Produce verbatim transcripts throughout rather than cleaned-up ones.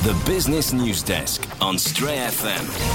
The Business News Desk on Stray F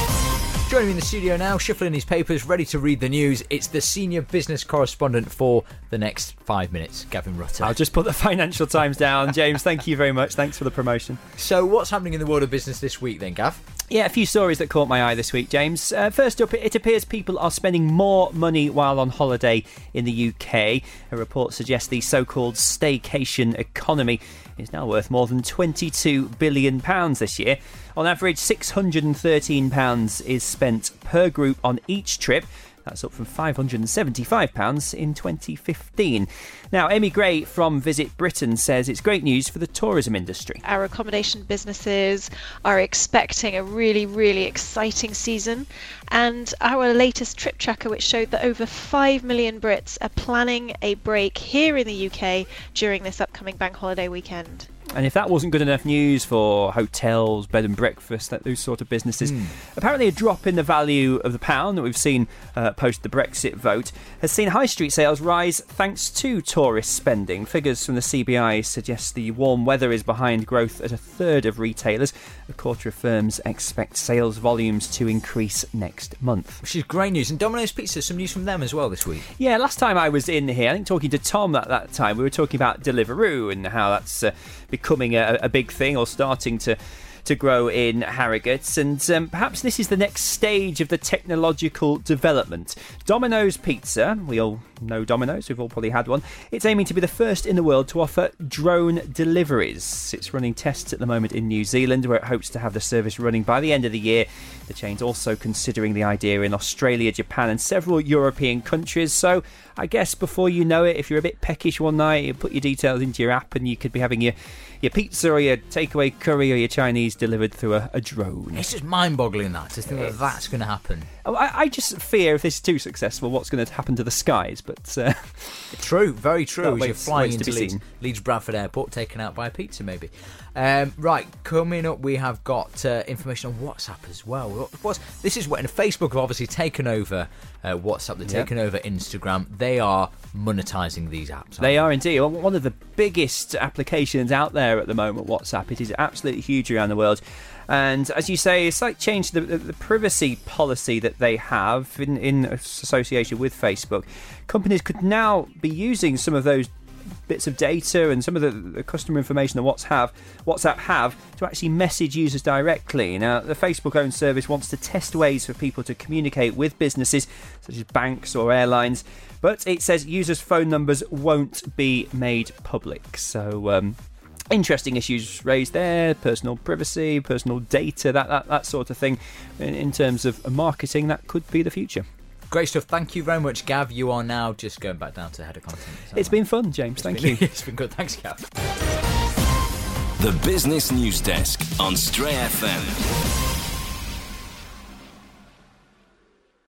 M. Joining me in the studio now, shuffling his papers, ready to read the news, it's the senior business correspondent for the next five minutes, Gavin Rutter. I'll just put the Financial Times down. James, thank you very much. Thanks for the promotion. So what's happening in the world of business this week then, Gav? Yeah, a few stories that caught my eye this week, James. Uh, first up, it appears people are spending more money while on holiday in the U K. A report suggests the so-called staycation economy is now worth more than twenty-two billion pounds this year. On average, six hundred thirteen pounds is spent per group on each trip. That's up from five hundred seventy-five pounds in twenty fifteen. Now, Amy Gray from Visit Britain says it's great news for the tourism industry. Our accommodation businesses are expecting a really, really exciting season. And our latest trip tracker, which showed that over five million Brits are planning a break here in the U K during this upcoming bank holiday weekend. And if that wasn't good enough news for hotels, bed and breakfast, that those sort of businesses, mm. apparently a drop in the value of the pound that we've seen uh, post the Brexit vote has seen high street sales rise thanks to tourist spending. Figures from the C B I suggest the warm weather is behind growth at a third of retailers. A quarter of firms expect sales volumes to increase next month. Which is great news. And Domino's Pizza, some news from them as well this week. Yeah, last time I was in here, I think talking to Tom at that time, we were talking about Deliveroo and how that's uh, becoming a, a big thing, or starting to to grow in Harrogate, and um, perhaps this is the next stage of the technological development. Domino's Pizza, we all know Domino's, we've all probably had one. It's aiming to be the first in the world to offer drone deliveries. It's running tests at the moment in New Zealand, where it hopes to have the service running by the end of the year. The chain's also considering the idea in Australia, Japan and several European countries. So I guess before you know it, if you're a bit peckish one night, you put your details into your app and you could be having your, your pizza or your takeaway curry or your Chinese delivered through a, a drone. It's just mind-boggling that, to think that that's going to happen. I, I just fear if this is too successful, what's going to happen to the skies. But uh, true, very true. As waits, you're flying into Leeds, Leeds Bradford Airport, taken out by a pizza maybe. Um, right, coming up we have got uh, information on WhatsApp as well. What's, this is when Facebook have obviously taken over uh, WhatsApp, they've yep. taken over Instagram. They are monetising these apps. They they? are indeed. One of the biggest applications out there at the moment, WhatsApp. It is absolutely huge around the world. And as you say, it's like changed the, the, the privacy policy that they have in, in association with Facebook. Companies could now be using some of those bits of data and some of the, the customer information that WhatsApp, WhatsApp have to actually message users directly. Now, the Facebook-owned service wants to test ways for people to communicate with businesses such as banks or airlines, but it says users' phone numbers won't be made public. So, um, interesting issues raised there, personal privacy, personal data, that, that, that sort of thing. In, in terms of marketing, that could be the future. Great stuff. Thank you very much, Gav. You are now just going back down to head of content. It's right? been fun, James. It's Thank been, you. It's been good. Thanks, Gav. The Business News Desk on Stray F M.